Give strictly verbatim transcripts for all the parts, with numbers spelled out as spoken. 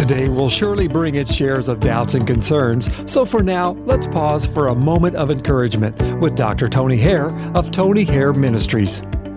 Today will surely bring its shares of doubts and concerns, so for now, let's pause for a moment of encouragement with Doctor Tony Hare of Tony Hare Ministries.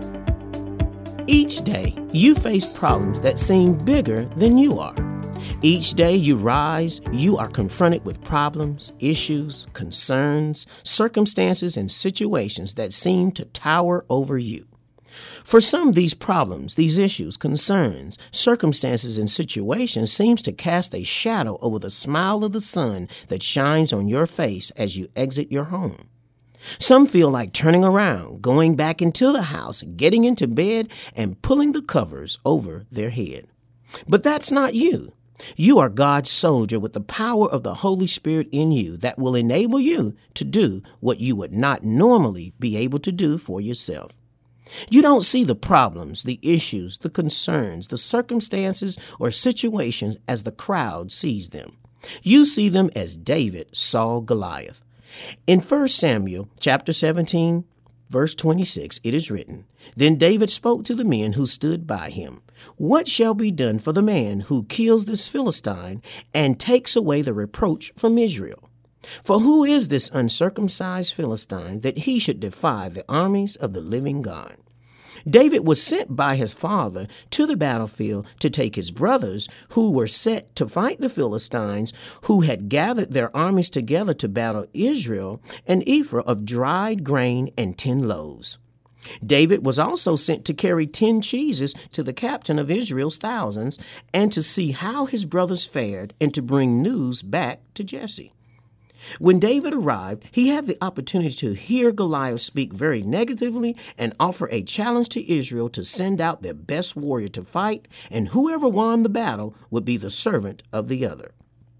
Each day, you face problems that seem bigger than you are. Each day you rise, you are confronted with problems, issues, concerns, circumstances, and situations that seem to tower over you. For some, these problems, these issues, concerns, circumstances, and situations seems to cast a shadow over the smile of the sun that shines on your face as you exit your home. Some feel like turning around, going back into the house, getting into bed, and pulling the covers over their head. But that's not you. You are God's soldier with the power of the Holy Spirit in you that will enable you to do what you would not normally be able to do for yourself. You don't see the problems, the issues, the concerns, the circumstances, or situations as the crowd sees them. You see them as David saw Goliath. In First Samuel chapter seventeen, verse twenty-six, it is written, "Then David spoke to the men who stood by him. What shall be done for the man who kills this Philistine and takes away the reproach from Israel? For who is this uncircumcised Philistine that he should defy the armies of the living God?" David was sent by his father to the battlefield to take his brothers who were set to fight the Philistines, who had gathered their armies together to battle Israel, an ephah of dried grain and ten loaves. David was also sent to carry ten cheeses to the captain of Israel's thousands and to see how his brothers fared and to bring news back to Jesse. When David arrived, he had the opportunity to hear Goliath speak very negatively and offer a challenge to Israel to send out their best warrior to fight, and whoever won the battle would be the servant of the other.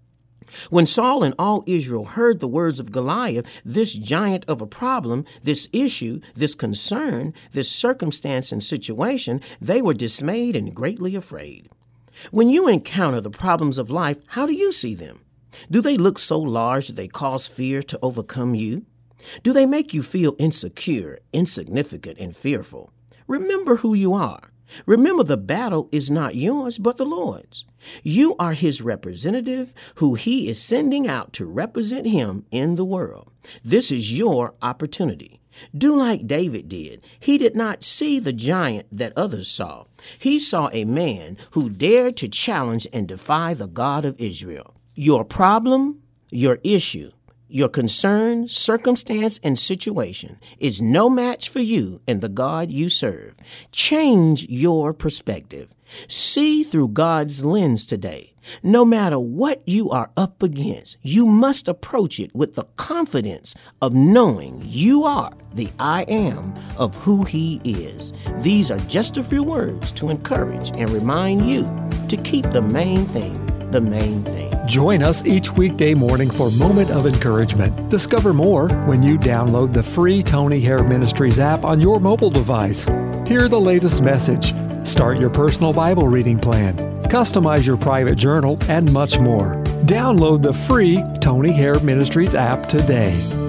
When Saul and all Israel heard the words of Goliath, this giant of a problem, this issue, this concern, this circumstance and situation, they were dismayed and greatly afraid. When you encounter the problems of life, how do you see them? Do they look so large that they cause fear to overcome you? Do they make you feel insecure, insignificant, and fearful? Remember who you are. Remember the battle is not yours, but the Lord's. You are his representative who he is sending out to represent him in the world. This is your opportunity. Do like David did. He did not see the giant that others saw. He saw a man who dared to challenge and defy the God of Israel. Your problem, your issue, your concern, circumstance, and situation is no match for you and the God you serve. Change your perspective. See through God's lens today. No matter what you are up against, you must approach it with the confidence of knowing you are the I am of who he is. These are just a few words to encourage and remind you to keep the main thing the main thing. Join us each weekday morning for Moment of Encouragement. Discover more when you download the free Tony Hare Ministries app on your mobile device. Hear the latest message, start your personal Bible reading plan, customize your private journal, and much more. Download the free Tony Hare Ministries app today.